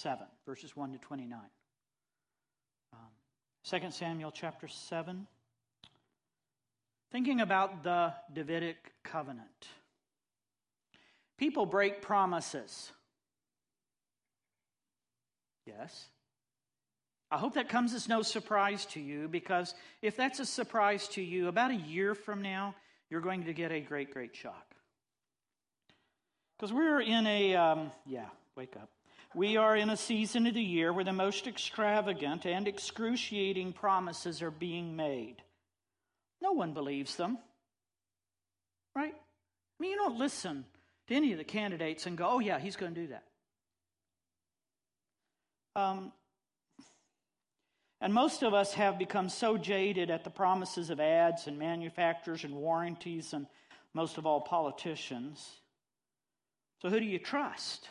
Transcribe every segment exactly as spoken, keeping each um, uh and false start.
seven, verses one to twenty-nine. Um, Second Samuel chapter seven. Thinking about the Davidic covenant. People break promises. Yes. I hope that comes as no surprise to you, because if that's a surprise to you, about a year from now, you're going to get a great, great shock. Because we're in a, um, yeah, wake up. We are in a season of the year where the most extravagant and excruciating promises are being made. No one believes them, right? I mean, you don't listen to any of the candidates and go, oh yeah, he's going to do that. Um, and most of us have become so jaded at the promises of ads and manufacturers and warranties and most of all politicians. So who do you trust?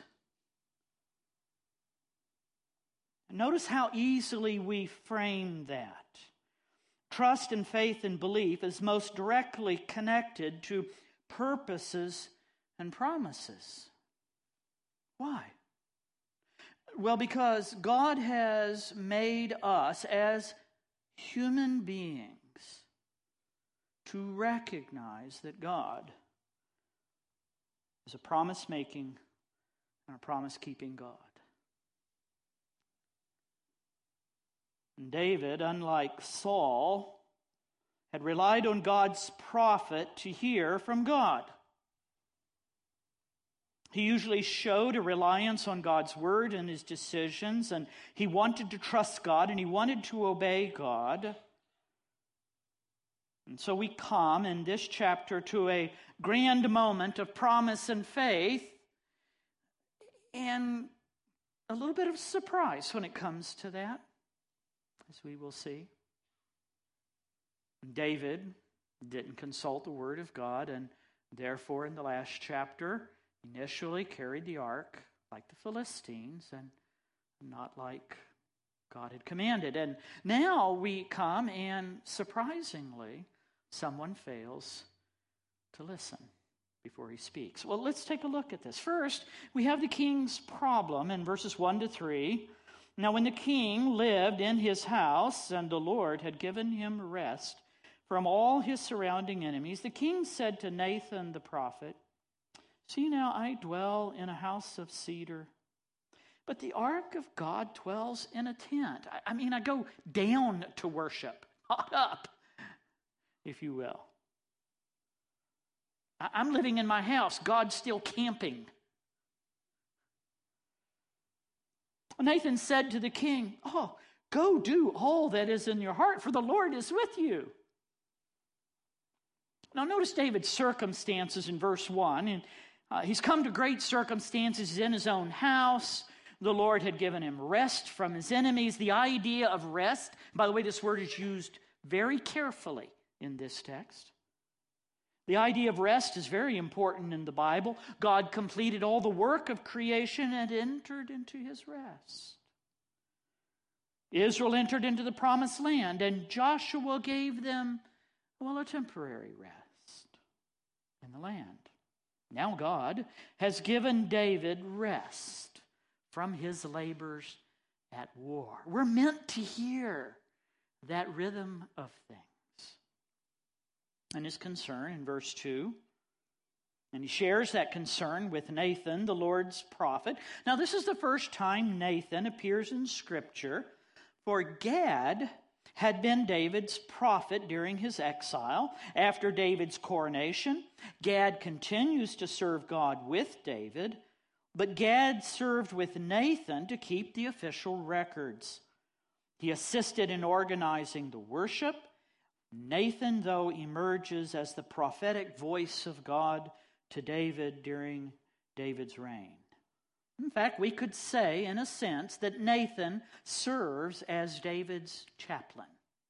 Notice how easily we frame that. Trust and faith and belief is most directly connected to purposes and promises. Why? Well, because God has made us as human beings to recognize that God is a promise-making and a promise-keeping God. David, unlike Saul, had relied on God's prophet to hear from God. He usually showed a reliance on God's word and his decisions, and he wanted to trust God and he wanted to obey God. And so we come in this chapter to a grand moment of promise and faith, and a little bit of surprise when it comes to that, as we will see. David didn't consult the word of God, and therefore in the last chapter initially carried the ark like the Philistines and not like God had commanded. And now we come and surprisingly someone fails to listen before he speaks. Well, let's take a look at this. First, we have the king's problem in verses one to three. Now, when the king lived in his house and the Lord had given him rest from all his surrounding enemies, the king said to Nathan the prophet, "See now, I dwell in a house of cedar, but the ark of God dwells in a tent." I mean, I go down to worship, not up, if you will. I'm living in my house. God's still camping. Nathan said to the king, "Oh, go do all that is in your heart, for the Lord is with you." Now notice David's circumstances in verse one. And uh, he's come to great circumstances. He's in his own house. The Lord had given him rest from his enemies. The idea of rest, by the way, this word is used very carefully in this text. The idea of rest is very important in the Bible. God completed all the work of creation and entered into his rest. Israel entered into the promised land, and Joshua gave them, well, a temporary rest in the land. Now God has given David rest from his labors at war. We're meant to hear that rhythm of things. And his concern in verse two. And he shares that concern with Nathan, the Lord's prophet. Now, this is the first time Nathan appears in Scripture, for Gad had been David's prophet during his exile. After David's coronation, Gad continues to serve God with David, but Gad served with Nathan to keep the official records. He assisted in organizing the worship. Nathan, though, emerges as the prophetic voice of God to David during David's reign. In fact, we could say, in a sense, that Nathan serves as David's chaplain.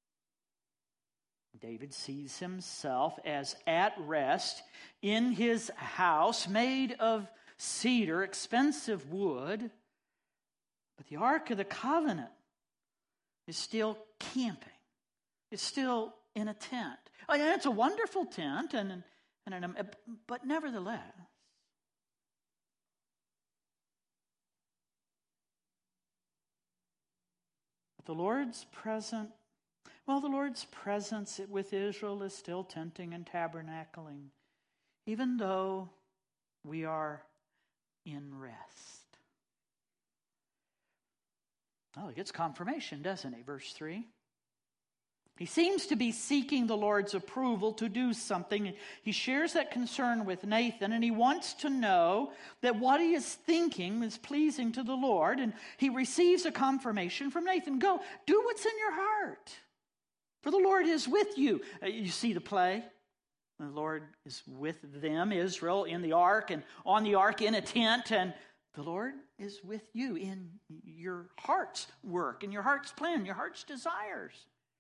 David sees himself as at rest in his house made of cedar, expensive wood, but the Ark of the Covenant is still camping. It's still in a tent. Oh, yeah, it's a wonderful tent, and, and an, but nevertheless, The Lord's present, well, the Lord's presence with Israel is still tenting and tabernacling, even though we are in rest. Oh, he gets confirmation, doesn't he? Verse three. He seems to be seeking the Lord's approval to do something. He shares that concern with Nathan, and he wants to know that what he is thinking is pleasing to the Lord. And he receives a confirmation from Nathan. Go, do what's in your heart, for the Lord is with you. Uh, you see the play? The Lord is with them, Israel, in the ark, and on the ark in a tent, and the Lord is with you in your heart's work, in your heart's plan, your heart's desires.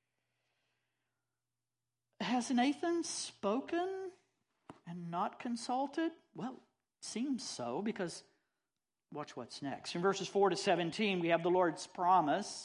Has Nathan spoken and not consulted? Well, it seems so, because watch what's next. In verses four to seventeen, we have the Lord's promise.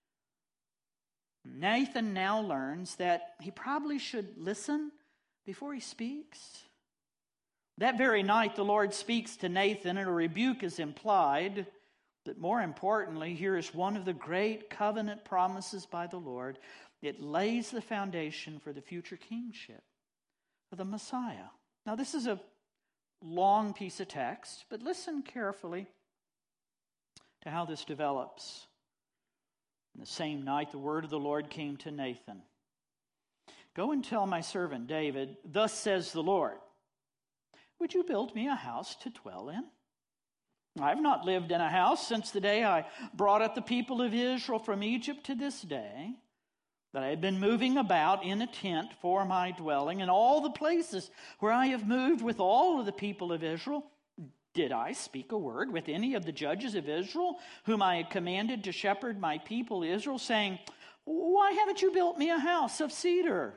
Nathan now learns that he probably should listen before he speaks. That very night, the Lord speaks to Nathan, and a rebuke is implied. But more importantly, here is one of the great covenant promises by the Lord. It lays the foundation for the future kingship of the Messiah. Now, this is a long piece of text, but listen carefully to how this develops. In the same night, the word of the Lord came to Nathan. Go and tell my servant David, thus says the Lord, would you build me a house to dwell in? I have not lived in a house since the day I brought up the people of Israel from Egypt to this day, that I have been moving about in a tent for my dwelling, and all the places where I have moved with all of the people of Israel. Did I speak a word with any of the judges of Israel, whom I had commanded to shepherd my people Israel, saying, why haven't you built me a house of cedar?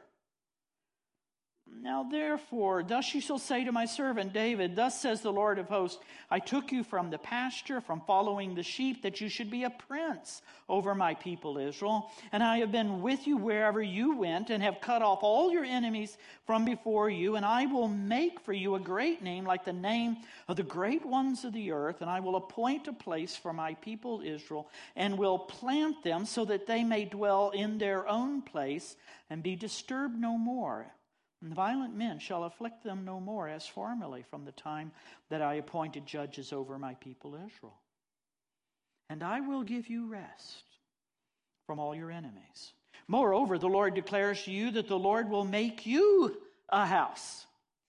Now therefore, thus you shall say to my servant David, thus says the Lord of hosts, I took you from the pasture, from following the sheep, that you should be a prince over my people Israel. And I have been with you wherever you went, and have cut off all your enemies from before you. And I will make for you a great name, like the name of the great ones of the earth. And I will appoint a place for my people Israel, and will plant them so that they may dwell in their own place, and be disturbed no more. And the violent men shall afflict them no more, as formerly, from the time that I appointed judges over my people Israel. And I will give you rest from all your enemies. Moreover, the Lord declares to you that the Lord will make you a house.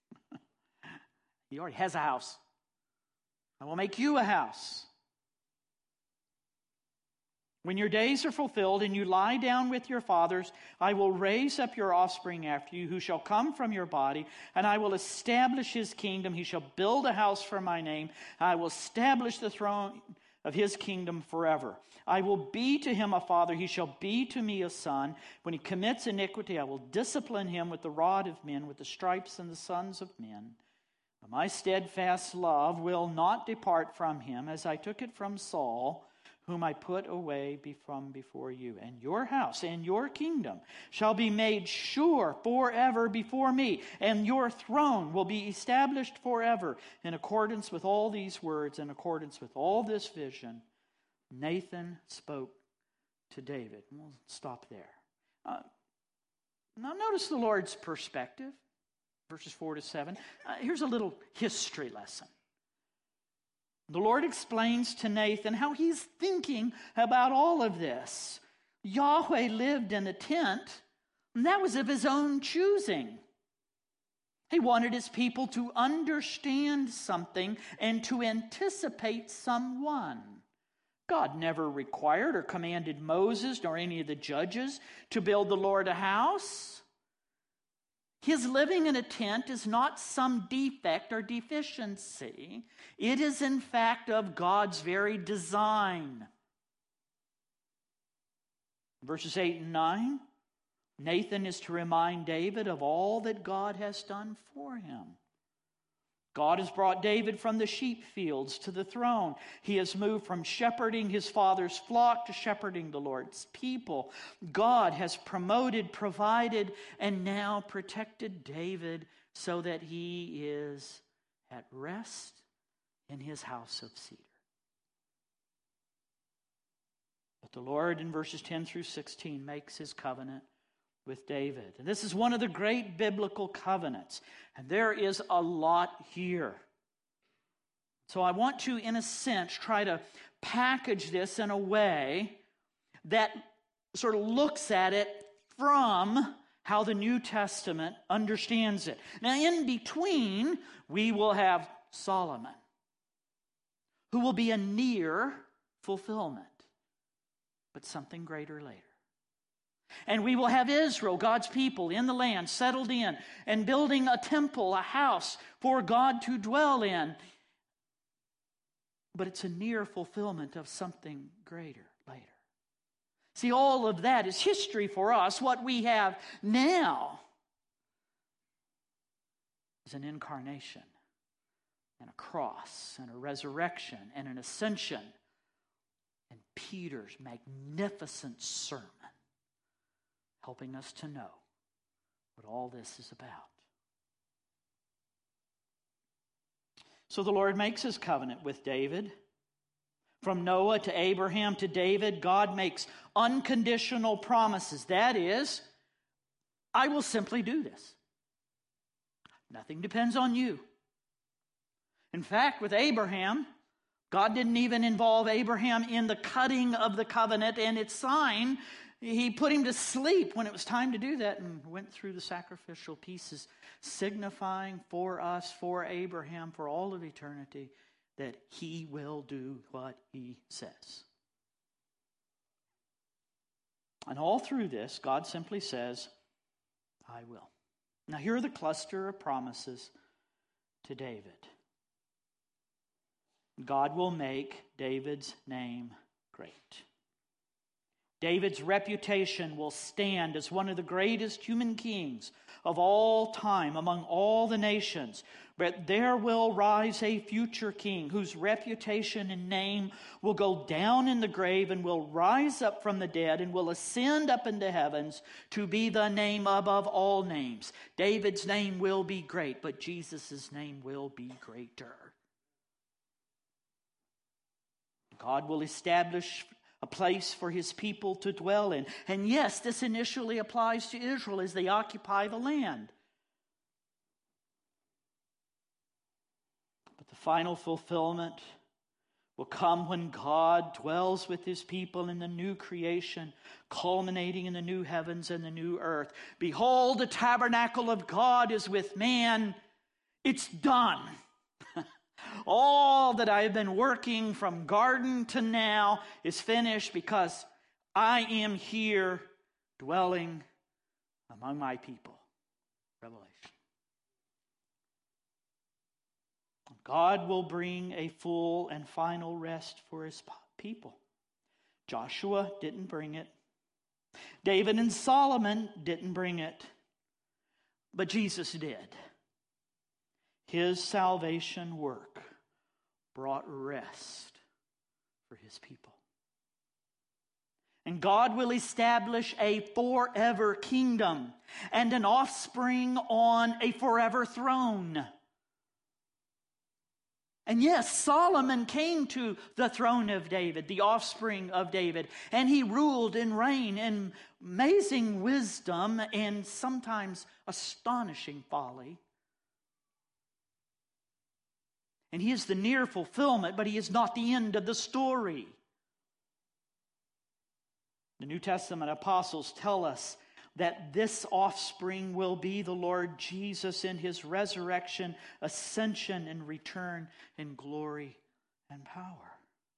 He already has a house. I will make you a house. When your days are fulfilled and you lie down with your fathers, I will raise up your offspring after you, who shall come from your body, and I will establish his kingdom. He shall build a house for my name. I will establish the throne of his kingdom forever. I will be to him a father. He shall be to me a son. When he commits iniquity, I will discipline him with the rod of men, with the stripes and the sons of men. But my steadfast love will not depart from him, as I took it from Saul, whom I put away from before you. And your house and your kingdom shall be made sure forever before me, and your throne will be established forever. In accordance with all these words, in accordance with all this vision, Nathan spoke to David. We'll stop there. Uh, now notice the Lord's perspective, verses four to seven. Uh, here's a little history lesson. The Lord explains to Nathan how he's thinking about all of this. Yahweh lived in a tent, and that was of his own choosing. He wanted his people to understand something and to anticipate someone. God never required or commanded Moses nor any of the judges to build the Lord a house. His living in a tent is not some defect or deficiency. It is, in fact, of God's very design. Verses eight and nine, Nathan is to remind David of all that God has done for him. God has brought David from the sheep fields to the throne. He has moved from shepherding his father's flock to shepherding the Lord's people. God has promoted, provided, and now protected David so that he is at rest in his house of cedar. But But the Lord, in verses ten through sixteen, makes his covenant with David. And this is one of the great biblical covenants. And there is a lot here. So I want to, in a sense, try to package this in a way that sort of looks at it from how the New Testament understands it. Now, in between, we will have Solomon, who will be a near fulfillment, but something greater later. And we will have Israel, God's people, in the land, settled in, and building a temple, a house for God to dwell in. But it's a near fulfillment of something greater later. See, all of that is history for us. What we have now is an incarnation, and a cross, and a resurrection, and an ascension, and Peter's magnificent sermon, helping us to know what all this is about. So the Lord makes his covenant with David. From Noah to Abraham to David, God makes unconditional promises. That is, I will simply do this. Nothing depends on you. In fact, with Abraham, God didn't even involve Abraham in the cutting of the covenant and its sign. He put him to sleep when it was time to do that and went through the sacrificial pieces, signifying for us, for Abraham, for all of eternity, that he will do what he says. And all through this, God simply says, I will. Now here are the cluster of promises to David. God will make David's name great. David's reputation will stand as one of the greatest human kings of all time among all the nations. But there will rise a future king whose reputation and name will go down in the grave and will rise up from the dead and will ascend up into heavens to be the name above all names. David's name will be great, but Jesus' name will be greater. God will establish a place for his people to dwell in. And yes, this initially applies to Israel as they occupy the land. But the final fulfillment will come when God dwells with his people in the new creation, culminating in the new heavens and the new earth. Behold, the tabernacle of God is with man. It's done. All that I have been working from garden to now is finished because I am here dwelling among my people. Revelation. God will bring a full and final rest for his people. Joshua didn't bring it. David and Solomon didn't bring it. But Jesus did. His salvation work brought rest for his people. And God will establish a forever kingdom and an offspring on a forever throne. And yes, Solomon came to the throne of David, the offspring of David, and he ruled and reigned in amazing wisdom and sometimes astonishing folly. And he is the near fulfillment, but he is not the end of the story. The New Testament apostles tell us that this offspring will be the Lord Jesus in his resurrection, ascension, and return in glory and power.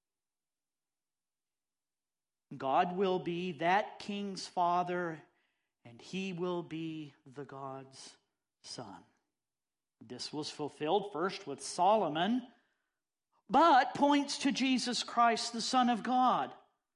God will be that king's father, and he will be the God's son. This was fulfilled first with Solomon, but points to Jesus Christ, the Son of God.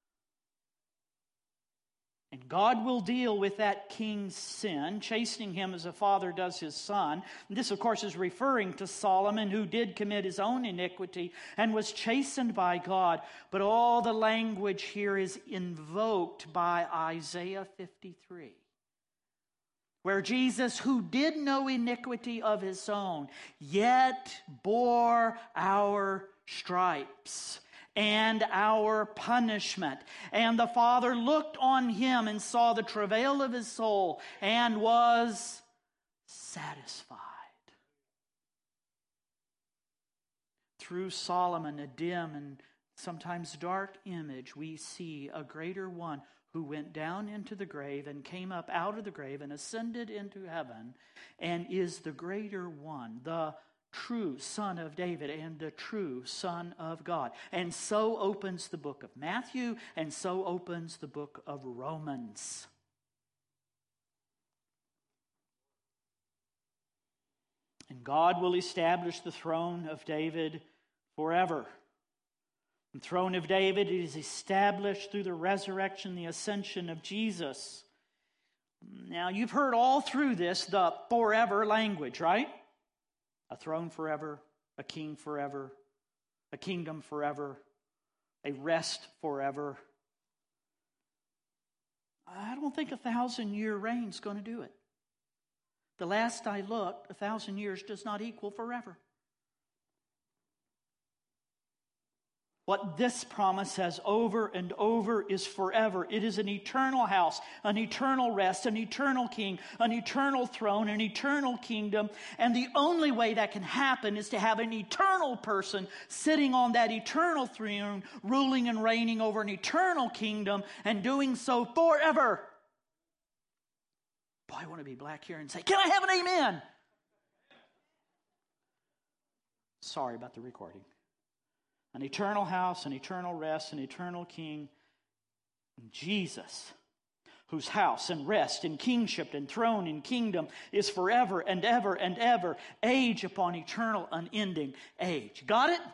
And God will deal with that king's sin, chastening him as a father does his son. And this, of course, is referring to Solomon, who did commit his own iniquity and was chastened by God. But all the language here is invoked by Isaiah fifty-three. Where Jesus, who did no iniquity of his own, yet bore our stripes and our punishment. And the Father looked on him and saw the travail of his soul and was satisfied. Through Solomon, a dim and sometimes dark image, we see a greater one who went down into the grave and came up out of the grave and ascended into heaven, and is the greater one, the true Son of David and the true Son of God. And so opens the book of Matthew, and so opens the book of Romans. And God will establish the throne of David forever. The throne of David is established through the resurrection, the ascension of Jesus. Now, you've heard all through this the forever language, right? A throne forever, a king forever, a kingdom forever, a rest forever. I don't think a thousand-year reign's going to do it. The last I looked, a thousand years does not equal forever. What this promise says over and over is forever. It is an eternal house, an eternal rest, an eternal king, an eternal throne, an eternal kingdom. And the only way that can happen is to have an eternal person sitting on that eternal throne, ruling and reigning over an eternal kingdom, and doing so forever. Boy, I want to be black here and say, can I have an amen? Sorry about the recording. An eternal house, an eternal rest, an eternal king. Jesus, whose house and rest and kingship and throne and kingdom is forever and ever and ever, age upon eternal, unending age. Got it?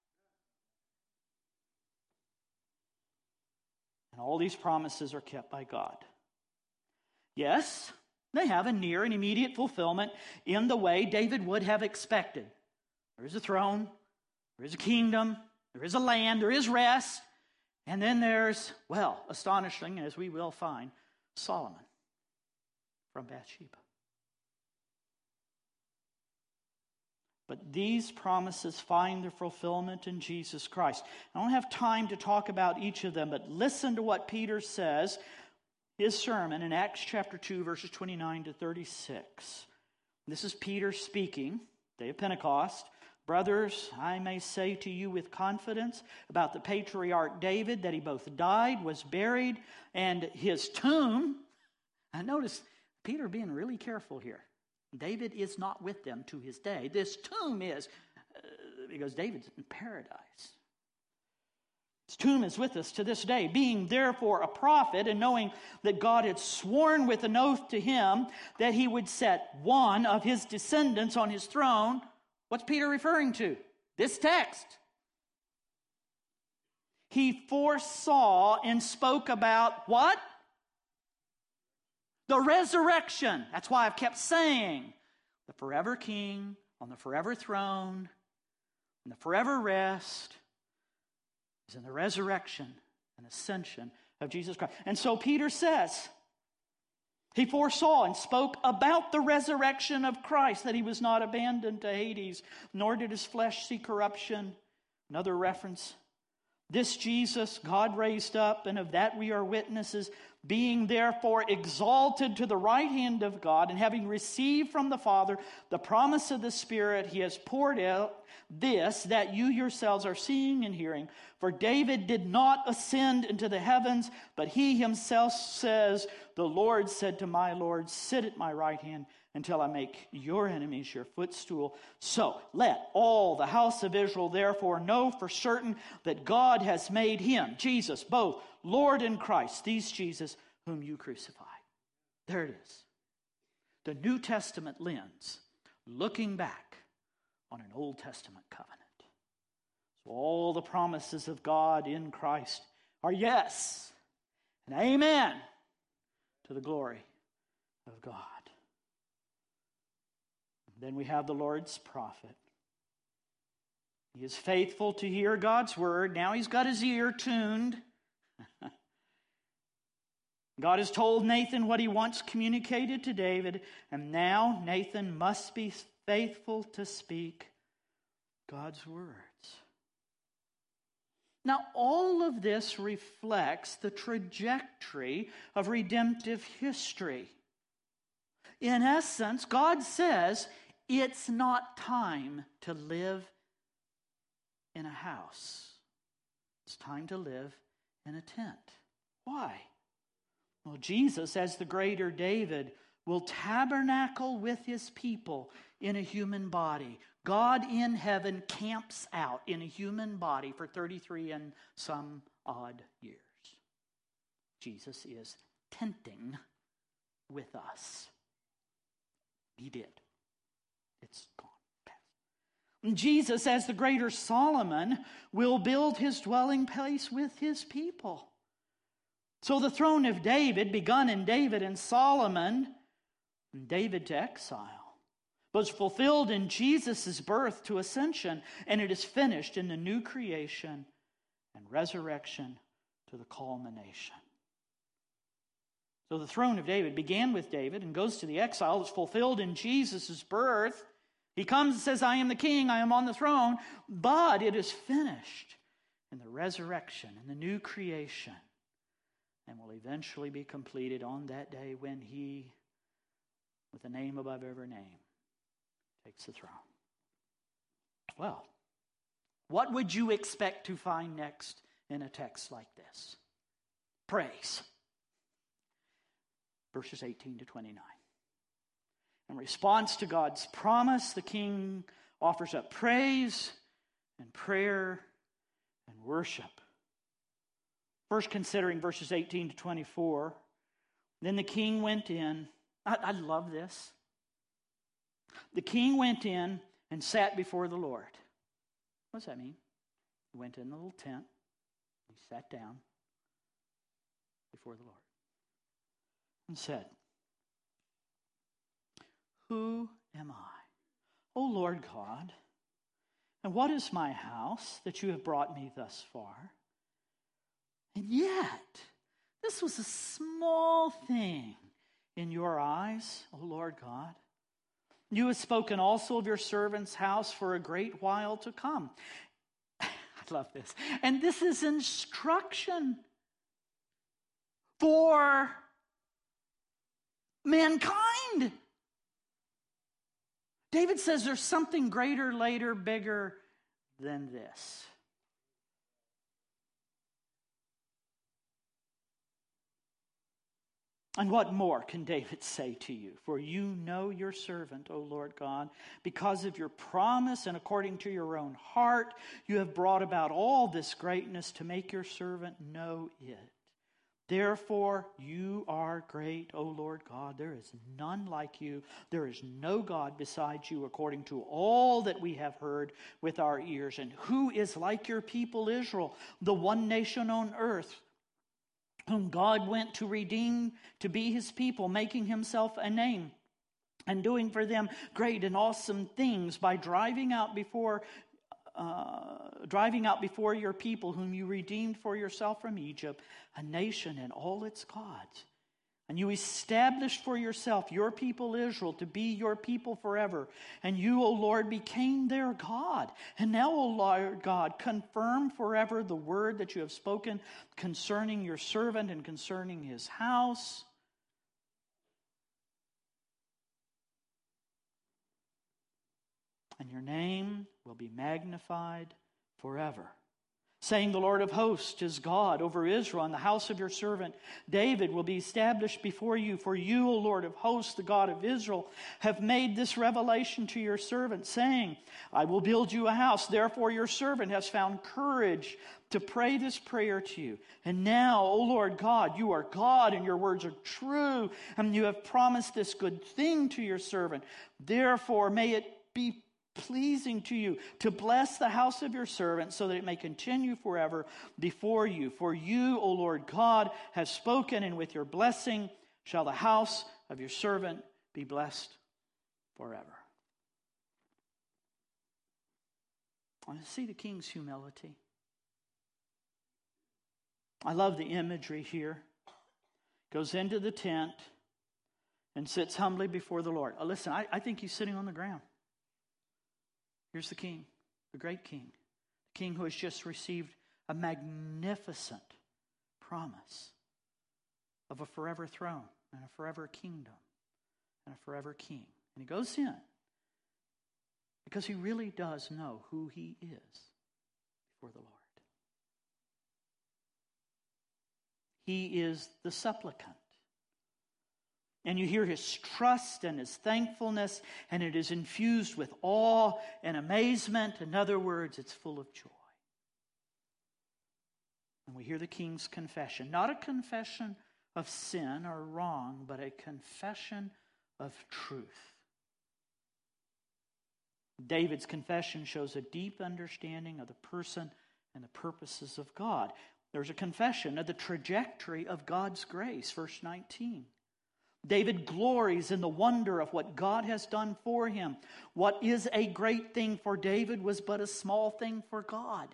And all these promises are kept by God. Yes, they have a near and immediate fulfillment in the way David would have expected. There is a throne, there is a kingdom, there is a land, there is rest, and then there's, well, astonishing, as we will find, Solomon from Bathsheba. But these promises find their fulfillment in Jesus Christ. I don't have time to talk about each of them, but listen to what Peter says, his sermon in Acts chapter two, verses twenty-nine to thirty-six. This is Peter speaking, day of Pentecost. Brothers, I may say to you with confidence about the patriarch David that he both died, was buried, and his tomb. I notice Peter being really careful here. David is not with them to his day. This tomb is, uh, because David's in paradise. His tomb is with us to this day. Being therefore a prophet, and knowing that God had sworn with an oath to him that he would set one of his descendants on his throne. What's Peter referring to? This text. He foresaw and spoke about what? The resurrection. That's why I've kept saying the forever king on the forever throne and the forever rest is in the resurrection and ascension of Jesus Christ. And so Peter says, he foresaw and spoke about the resurrection of Christ, that he was not abandoned to Hades, nor did his flesh see corruption. Another reference. This Jesus God raised up, and of that we are witnesses, being therefore exalted to the right hand of God, and having received from the Father the promise of the Spirit, he has poured out this, that you yourselves are seeing and hearing. For David did not ascend into the heavens, but he himself says, the Lord said to my Lord, sit at my right hand until I make your enemies your footstool. So let all the house of Israel therefore know for certain that God has made him, Jesus, both Lord and Christ, these Jesus whom you crucified. There it is. The New Testament lens, looking back on an Old Testament covenant. So all the promises of God in Christ are yes and amen to the glory of God. Then we have the Lord's prophet. He is faithful to hear God's word. Now he's got his ear tuned. God has told Nathan what he once communicated to David, and now Nathan must be faithful to speak God's words. Now, all of this reflects the trajectory of redemptive history. In essence, God says it's not time to live in a house. It's time to live in a tent. Why? Well, Jesus, as the greater David, will tabernacle with his people in a human body. God in heaven camps out in a human body for thirty-three and some odd years. Jesus is tenting with us. He did. It's gone past. Jesus, as the greater Solomon, will build his dwelling place with his people. So the throne of David, begun in David and Solomon, and David to exile, was fulfilled in Jesus' birth to ascension, and it is finished in the new creation and resurrection to the culmination. So the throne of David began with David and goes to the exile. It's fulfilled in Jesus' birth. He comes and says, I am the king, I am on the throne, but it is finished in the resurrection and the new creation, and will eventually be completed on that day when he, with a name above every name, takes the throne. Well, what would you expect to find next in a text like this? Praise. Verses eighteen to twenty-nine. In response to God's promise, the king offers up praise and prayer and worship. First, considering verses eighteen to twenty-four, then the king went in. I, I love this. The king went in and sat before the Lord. What does that mean? He went in the little tent. He sat down before the Lord and said, Who am I, O Lord God? And what is my house that you have brought me thus far? And yet, this was a small thing in your eyes, O Lord God. You have spoken also of your servant's house for a great while to come. I love this. And this is instruction for mankind. David says there's something greater, later, bigger than this. And what more can David say to you? For you know your servant, O Lord God, because of your promise and according to your own heart, you have brought about all this greatness to make your servant know it. Therefore, you are great, O Lord God. There is none like you. There is no God besides you, according to all that we have heard with our ears. And who is like your people Israel, the one nation on earth, whom God went to redeem to be his people, making himself a name and doing for them great and awesome things by driving out before uh, driving out before your people, whom you redeemed for yourself from Egypt, a nation and all its gods. And you established for yourself your people Israel to be your people forever. And you, O Lord, became their God. And now, O Lord God, confirm forever the word that you have spoken concerning your servant and concerning his house. And your name will be magnified forever. Saying, the Lord of hosts is God over Israel, and the house of your servant David will be established before you. For you, O Lord of hosts, the God of Israel, have made this revelation to your servant, saying, I will build you a house. Therefore your servant has found courage to pray this prayer to you. And now, O Lord God, you are God, and your words are true, and you have promised this good thing to your servant. Therefore may it be pleasing to you to bless the house of your servant, so that it may continue forever before you. For you, O Lord God, have spoken, and with your blessing shall the house of your servant be blessed forever. I see the king's humility. I love the imagery here. Goes into the tent and sits humbly before the Lord. Oh, listen, I, I think he's sitting on the ground. Here's the king, the great king, the king who has just received a magnificent promise of a forever throne and a forever kingdom and a forever king. And he goes in because he really does know who he is before the Lord. He is the supplicant. And you hear his trust and his thankfulness, and it is infused with awe and amazement. In other words, it's full of joy. And we hear the king's confession. Not a confession of sin or wrong, but a confession of truth. David's confession shows a deep understanding of the person and the purposes of God. There's a confession of the trajectory of God's grace, verse nineteen. David glories in the wonder of what God has done for him. What is a great thing for David was but a small thing for God.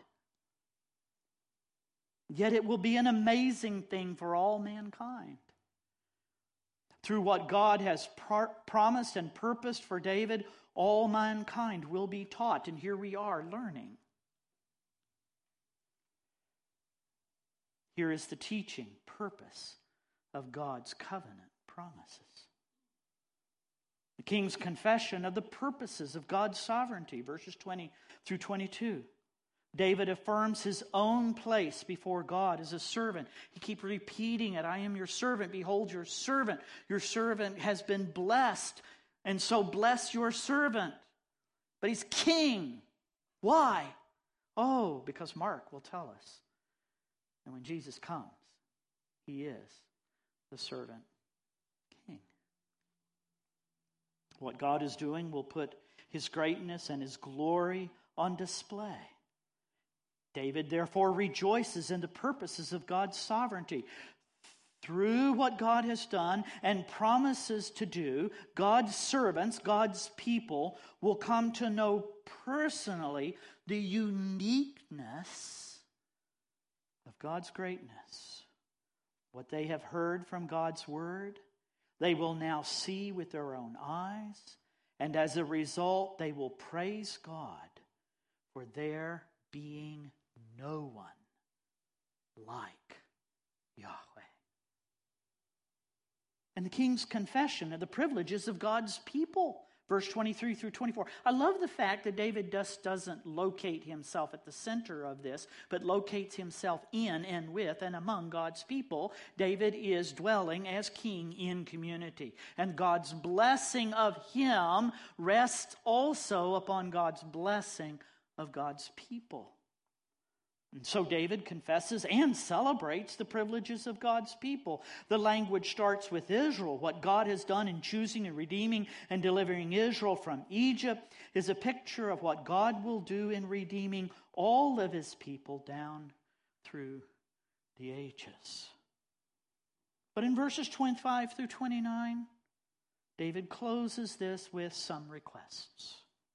Yet it will be an amazing thing for all mankind. Through what God has par- promised and purposed for David, all mankind will be taught. And here we are learning. Here is the teaching, purpose of God's covenant promises. The king's confession of the purposes of God's sovereignty, verses twenty through twenty-two. David affirms his own place before God as a servant. He keeps repeating it. I am your servant. Behold your servant. Your servant has been blessed. And so bless your servant. But he's king. Why? Oh, because Mark will tell us. And when Jesus comes, he is the servant king. What God is doing will put his greatness and his glory on display. David therefore rejoices in the purposes of God's sovereignty. Through what God has done and promises to do, God's servants, God's people, will come to know personally the uniqueness of God's greatness. What they have heard from God's word, they will now see with their own eyes, and as a result, they will praise God for there being no one like Yahweh. And the king's confession of the privileges of God's people, verse twenty-three through twenty-four. I love the fact that David just doesn't locate himself at the center of this, but locates himself in and with and among God's people. David is dwelling as king in community. And God's blessing of him rests also upon God's blessing of God's people. And so David confesses and celebrates the privileges of God's people. The language starts with Israel. What God has done in choosing and redeeming and delivering Israel from Egypt is a picture of what God will do in redeeming all of his people down through the ages. But in verses twenty-five through twenty-nine, David closes this with some requests.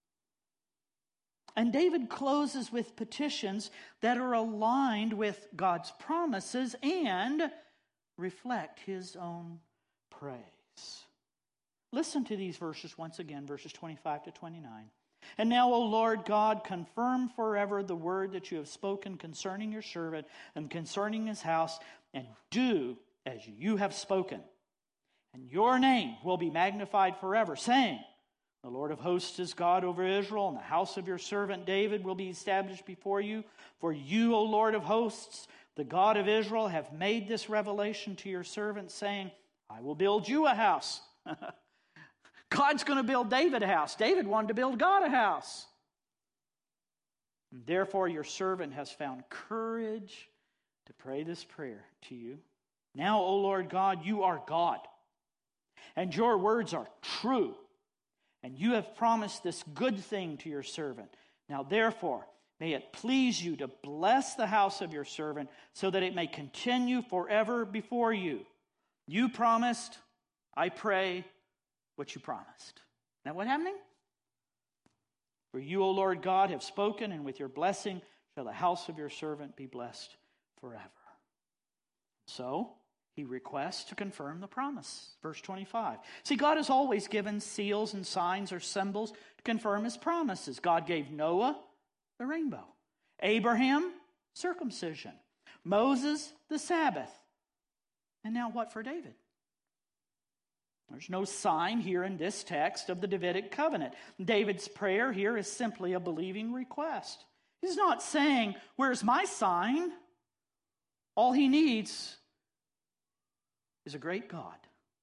And David closes with petitions that are aligned with God's promises and reflect his own praise. Listen to these verses once again, verses twenty-five to twenty-nine. And now, O Lord God, confirm forever the word that you have spoken concerning your servant and concerning his house, and do as you have spoken. And your name will be magnified forever, saying, the Lord of hosts is God over Israel, and the house of your servant David will be established before you. For you, O Lord of hosts, the God of Israel, have made this revelation to your servant, saying, I will build you a house. God's going to build David a house. David wanted to build God a house. And therefore, your servant has found courage to pray this prayer to you. Now, O Lord God, you are God, and your words are true. And you have promised this good thing to your servant. Now therefore, may it please you to bless the house of your servant so that it may continue forever before you. You promised, I pray what you promised. Now what happening? For you, O Lord God, have spoken, and with your blessing shall the house of your servant be blessed forever. So, he requests to confirm the promise. Verse twenty-five. See, God has always given seals and signs or symbols to confirm his promises. God gave Noah the rainbow. Abraham, circumcision. Moses, the Sabbath. And now what for David? There's no sign here in this text of the Davidic covenant. David's prayer here is simply a believing request. He's not saying, where's my sign? All he needs is a great God,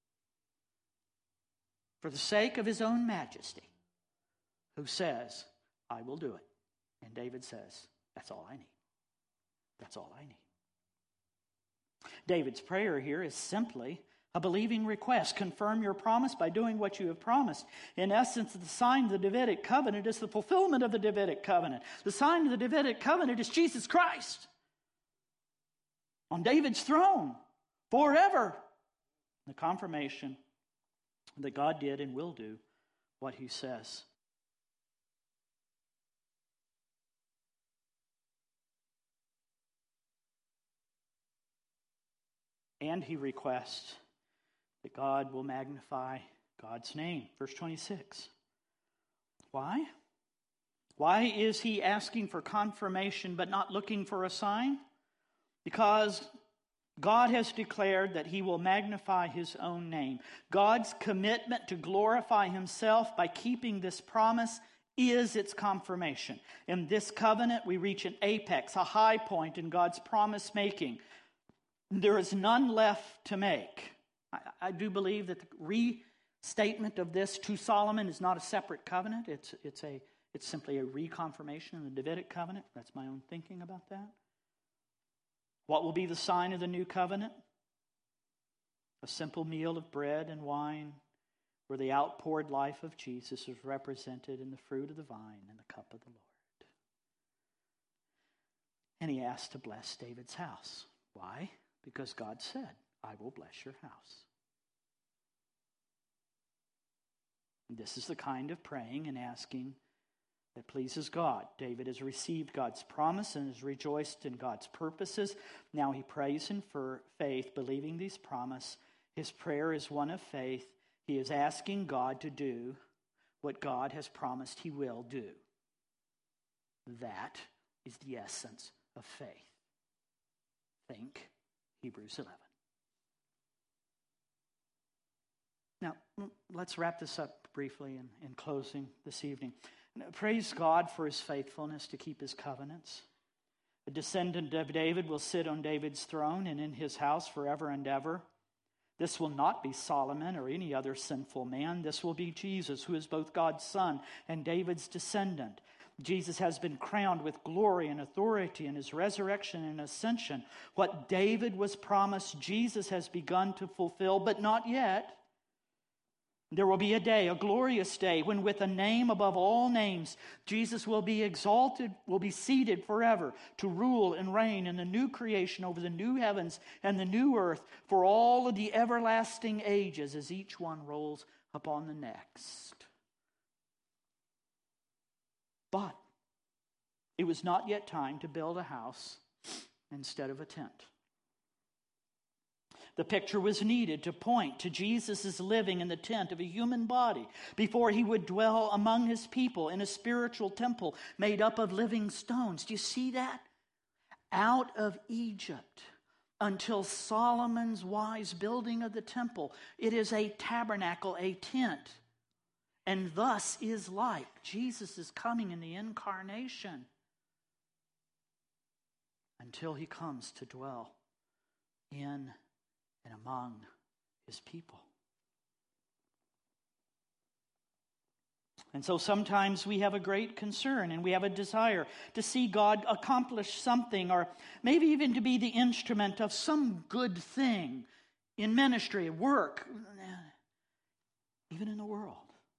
for the sake of his own majesty, who says, I will do it. And David says, that's all I need. That's all I need. David's prayer here is simply a believing request. Confirm your promise by doing what you have promised. In essence, the sign of the Davidic covenant is the fulfillment of the Davidic covenant. The sign of the Davidic covenant is Jesus Christ on David's throne forever. The confirmation that God did and will do what he says. And he requests that God will magnify God's name. Verse twenty-six. Why? Why is he asking for confirmation but not looking for a sign? Because God has declared that he will magnify his own name. God's commitment to glorify himself by keeping this promise is its confirmation. In this covenant, we reach an apex, a high point in God's promise making. There is none left to make. I, I do believe that the restatement of this to Solomon is not a separate covenant. It's, it's, a, it's simply a reconfirmation in the Davidic covenant. That's my own thinking about that. What will be the sign of the new covenant? A simple meal of bread and wine where the outpoured life of Jesus is represented in the fruit of the vine and the cup of the Lord. And he asked to bless David's house. Why? Because God said, I will bless your house. And this is the kind of praying and asking that pleases God. David has received God's promise and has rejoiced in God's purposes. Now he prays in faith, believing these promises. His prayer is one of faith. He is asking God to do what God has promised he will do. That is the essence of faith. Think Hebrews eleven. Now, let's wrap this up briefly in, in closing this evening. Praise God for his faithfulness to keep his covenants. A descendant of David will sit on David's throne and in his house forever and ever. This will not be Solomon or any other sinful man. This will be Jesus, who is both God's son and David's descendant. Jesus has been crowned with glory and authority in his resurrection and ascension. What David was promised, Jesus has begun to fulfill, but not yet. There will be a day, a glorious day, when with a name above all names, Jesus will be exalted, will be seated forever to rule and reign in the new creation over the new heavens and the new earth for all of the everlasting ages as each one rolls upon the next. But it was not yet time to build a house instead of a tent. The picture was needed to point to Jesus' living in the tent of a human body before he would dwell among his people in a spiritual temple made up of living stones. Do you see that? Out of Egypt until Solomon's wise building of the temple, it is a tabernacle, a tent. And thus is like Jesus is coming in the incarnation until he comes to dwell in and among his people. And so sometimes we have a great concern and we have a desire to see God accomplish something, or maybe even to be the instrument of some good thing in ministry, work, even in the world.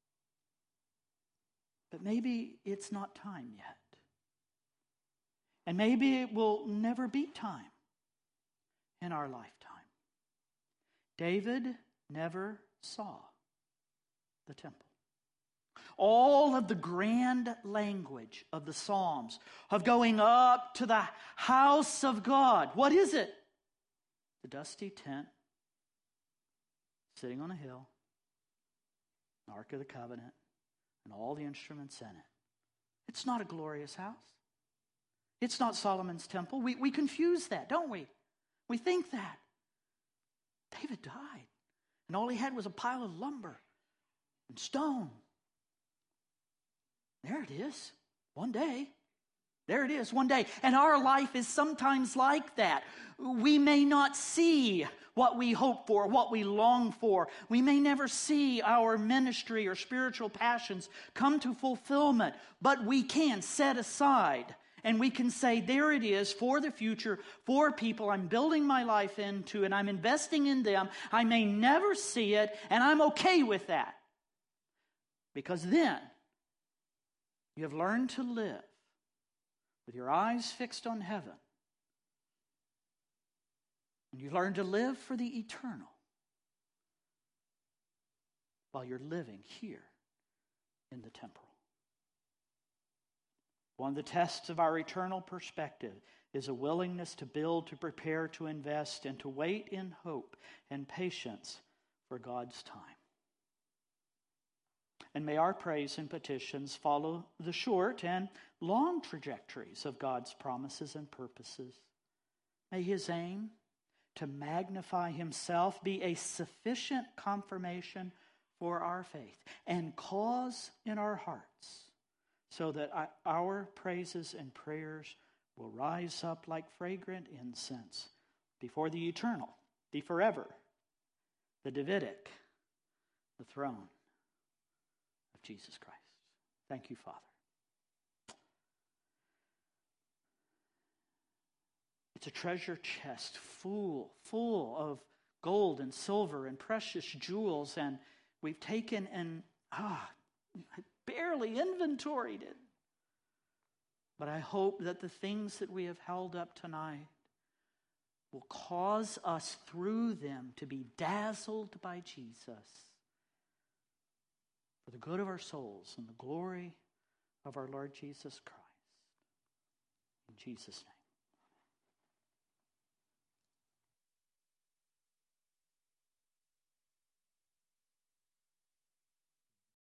But maybe it's not time yet. And maybe it will never be time in our lifetime. David never saw the temple. All of the grand language of the Psalms, of going up to the house of God. What is it? The dusty tent, sitting on a hill, the Ark of the Covenant, and all the instruments in it. It's not a glorious house. It's not Solomon's temple. We, we confuse that, don't we? We think that. David died, and all he had was a pile of lumber and stone. There it is, one day. There it is, one day. And our life is sometimes like that. We may not see what we hope for, what we long for. We may never see our ministry or spiritual passions come to fulfillment, but we can set aside and we can say, there it is for the future, for people I'm building my life into and I'm investing in them. I may never see it, and I'm okay with that. Because then you have learned to live with your eyes fixed on heaven. And you learn to live for the eternal while you're living here in the temporal. One of the tests of our eternal perspective is a willingness to build, to prepare, to invest, and to wait in hope and patience for God's time. And may our praise and petitions follow the short and long trajectories of God's promises and purposes. May His aim to magnify Himself be a sufficient confirmation for our faith and cause in our hearts so that our praises and prayers will rise up like fragrant incense before the eternal, the forever, the Davidic, the throne of Jesus Christ. Thank you, Father. It's a treasure chest full, full of gold and silver and precious jewels, and we've taken and, ah, barely inventoried it. But I hope that the things that we have held up tonight will cause us through them to be dazzled by Jesus for the good of our souls and the glory of our Lord Jesus Christ. In Jesus' name.